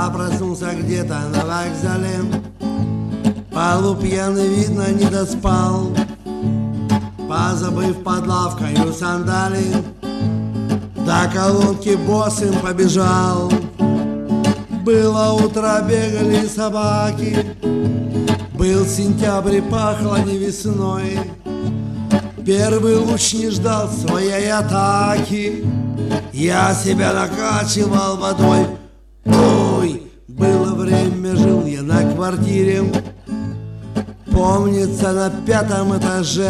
Я проснулся где-то на вокзале, полупьяный, видно, не доспал, позабыв под лавкою сандали, до колонки босым побежал. Было утро, бегали собаки, был сентябрь, пахло не весной. Первый луч не ждал своей атаки, я себя накачивал водой. Ой, было время, жил я на квартире, помнится, на 5-м этаже,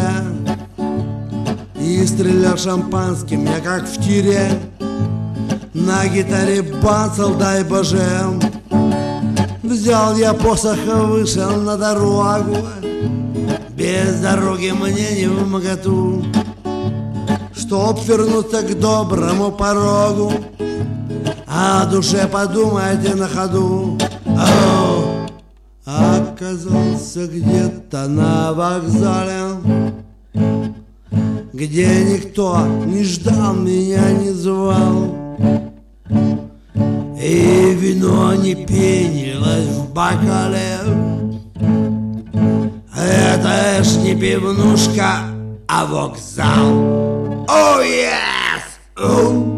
и стрелял шампанским я как в тире, на гитаре бацал, дай боже. Взял я посох и вышел на дорогу, без дороги мне не вмоготу, чтоб вернуться к доброму порогу, о душе подумайте на ходу. Оказался где-то на вокзале, где никто не ждал меня, не звал, и вино не пенилось в бокале. Это ж не пивнушка, а вокзал. О, yes!